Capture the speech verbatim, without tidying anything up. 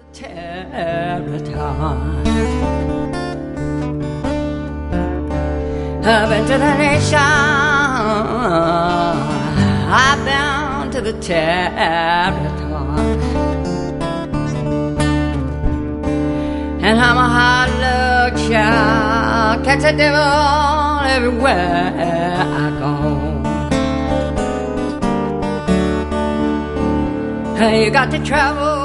territory. I've been to the nation, I've been to the territory, and I'm a hard luck child, catch a devil everywhere I go. You got to travel